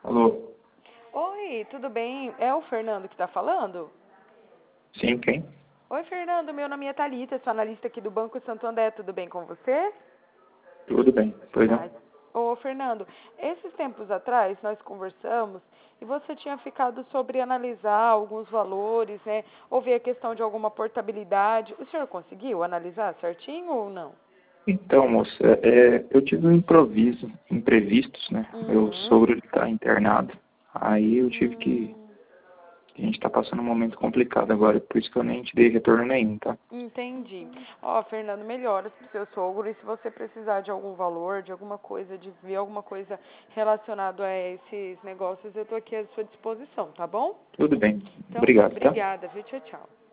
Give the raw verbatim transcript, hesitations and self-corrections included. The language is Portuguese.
Alô? Oi, tudo bem? É o Fernando que está falando? Sim, quem? Oi, Fernando, meu nome é Thalita, sou analista aqui do Banco Santo André, tudo bem com você? Tudo bem, pois não. Ai, ô, Fernando, esses tempos atrás nós conversamos e você tinha ficado sobre analisar alguns valores, né? Houve a questão de alguma portabilidade. O senhor conseguiu analisar certinho ou não? Então, moça, é, eu tive um improviso, imprevistos, né? Meu Uhum. sogro está internado. Aí eu tive que... Hum. A gente está passando um momento complicado agora, por isso que eu nem te dei retorno nenhum, tá? Entendi. Ó, Fernando, melhoras pro seu sogro, e se você precisar de algum valor, de alguma coisa, de ver alguma coisa relacionada a esses negócios, eu tô aqui à sua disposição, tá bom? Tudo bem. Então tá, Obrigado, tá? obrigada, viu? Tchau, tchau.